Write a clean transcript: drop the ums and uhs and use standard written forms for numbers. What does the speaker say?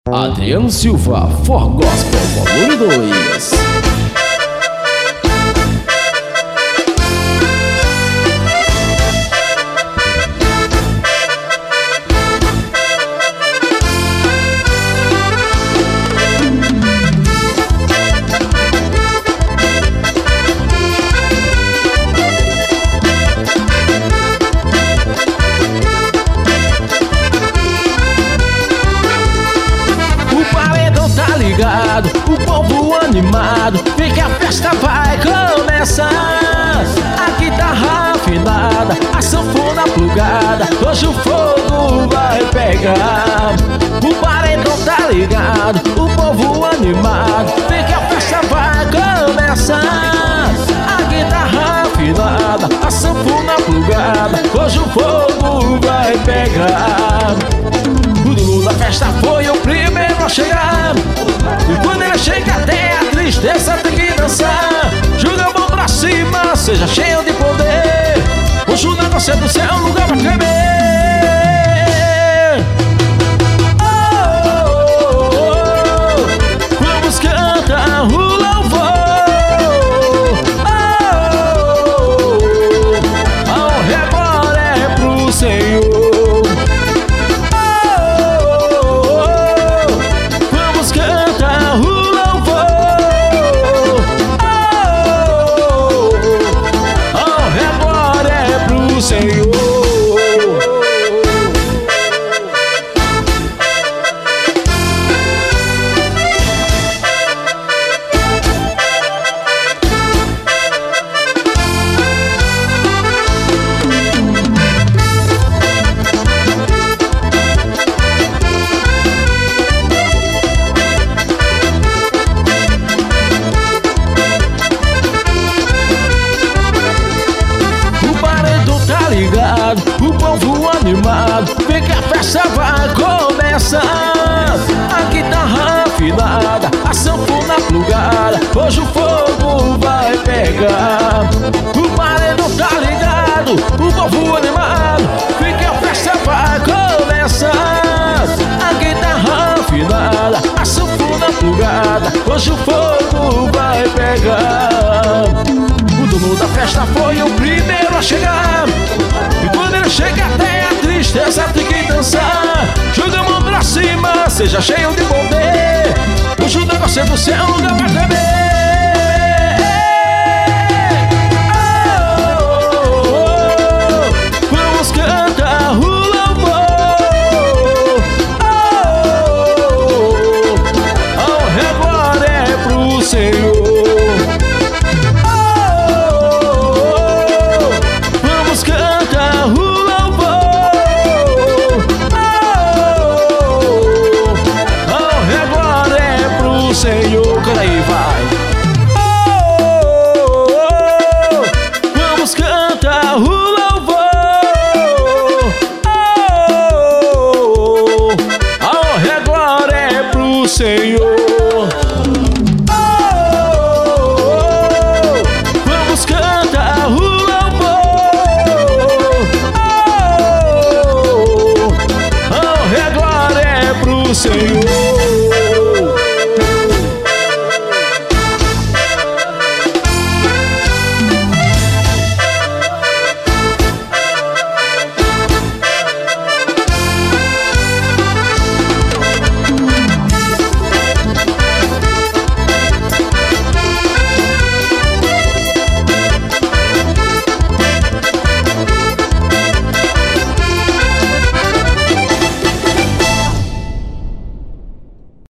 Adriano Silva, For Gospel Volume 2. O povo animado, vê que a festa vai começar. A guitarra afinada, a sanfona plugada, hoje o fogo vai pegar. O paredão tá ligado, o povo animado, vê que a festa vai começar. A guitarra afinada, a sanfona plugada, hoje o fogo vai pegar. O dono da festa foi o primeiro a chegar, e quando ele chega até a tristeza tem que dançar. Joga a mão pra cima, seja cheio de poder, hoje o negócio é do céu, o lugar vai tremer. Oh, oh, oh, vamos cantar o louvor. Oh, a honra agora é pro Senhor. Senhor, o povo animado, vê que a festa vai começar. A guitarra afinada, a sanfona plugada, hoje o fogo vai pegar. O paredão tá ligado, o povo animado, vê que a festa vai começar. A guitarra afinada, a sanfona plugada, hoje o fogo vai pegar. O dono da festa foi o primeiro a chegar, e quando ele chega até a tristeza tem que dançar. Joga a mão pra cima, seja cheio de poder, hoje o negócio é do céu, o lugar vai tremer. Oh, oh, oh, vamos cantar o louvor. Oh, a honra agora é pro Senhor. Senhor, canta aí, vai. Oh, oh, oh, vamos cantar o louvor. Oh, oh, oh, a honra agora é pro Senhor.